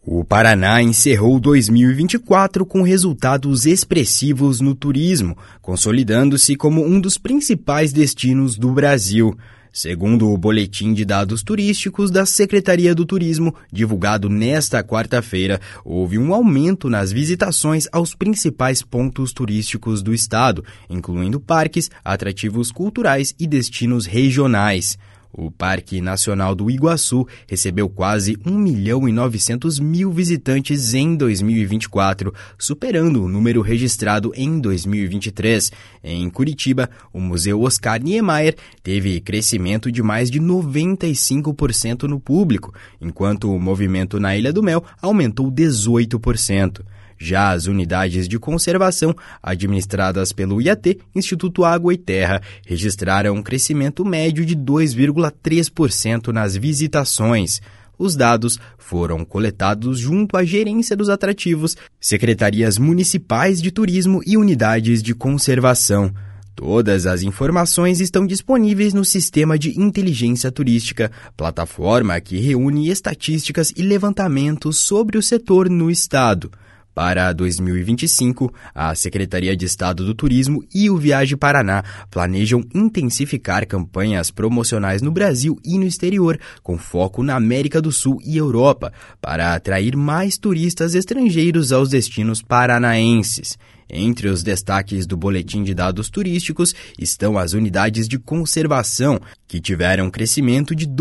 O Paraná encerrou 2024 com resultados expressivos no turismo, consolidando-se como um dos principais destinos do Brasil. Segundo o Boletim de Dados Turísticos da Secretaria do Turismo, divulgado nesta quarta-feira, houve um aumento nas visitações aos principais pontos turísticos do estado, incluindo parques, atrativos culturais e destinos regionais. O Parque Nacional do Iguaçu recebeu quase 1.900.000 visitantes em 2024, superando o número registrado em 2023. Em Curitiba, o Museu Oscar Niemeyer teve crescimento de mais de 95% no público, enquanto o movimento na Ilha do Mel aumentou 18%. Já as unidades de conservação, administradas pelo IAT, Instituto Água e Terra, registraram um crescimento médio de 2,3% nas visitações. Os dados foram coletados junto à Gerência dos Atrativos, Secretarias Municipais de Turismo e unidades de conservação. Todas as informações estão disponíveis no Sistema de Inteligência Turística, plataforma que reúne estatísticas e levantamentos sobre o setor no estado. Para 2025, a Secretaria de Estado do Turismo e o Viagem Paraná planejam intensificar campanhas promocionais no Brasil e no exterior, com foco na América do Sul e Europa, para atrair mais turistas estrangeiros aos destinos paranaenses. Entre os destaques do Boletim de Dados Turísticos estão as unidades de conservação, que tiveram um crescimento de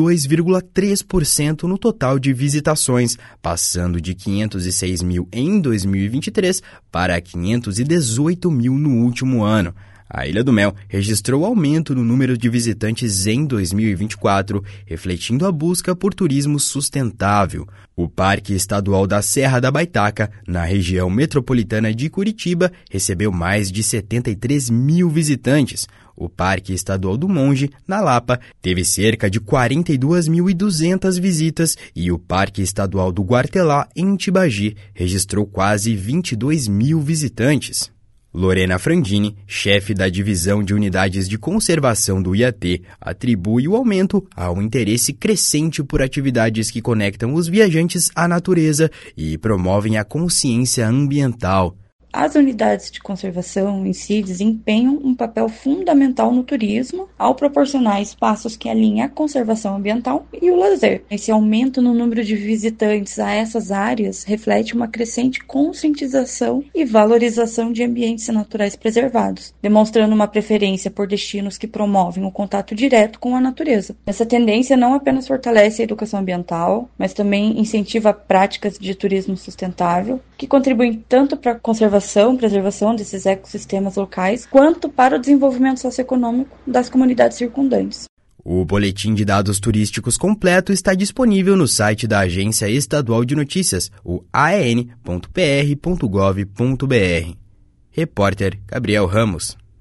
2,3% no total de visitações, passando de 506 mil em 2023 para 518 mil no último ano. A Ilha do Mel registrou aumento no número de visitantes em 2024, refletindo a busca por turismo sustentável. O Parque Estadual da Serra da Baitaca, na região metropolitana de Curitiba, recebeu mais de 73 mil visitantes. O Parque Estadual do Monge, na Lapa, teve cerca de 42.200 visitas e o Parque Estadual do Guartelá, em Tibagi, registrou quase 22 mil visitantes. Lorena Frandini, chefe da Divisão de Unidades de Conservação do IAT, atribui o aumento ao interesse crescente por atividades que conectam os viajantes à natureza e promovem a consciência ambiental. As unidades de conservação em si desempenham um papel fundamental no turismo ao proporcionar espaços que alinhem a conservação ambiental e o lazer. Esse aumento no número de visitantes a essas áreas reflete uma crescente conscientização e valorização de ambientes naturais preservados, demonstrando uma preferência por destinos que promovem o contato direto com a natureza. Essa tendência não apenas fortalece a educação ambiental, mas também incentiva práticas de turismo sustentável, que contribuem tanto para a preservação desses ecossistemas locais, quanto para o desenvolvimento socioeconômico das comunidades circundantes. O Boletim de Dados Turísticos completo está disponível no site da Agência Estadual de Notícias, o aen.pr.gov.br. Repórter Gabriel Ramos.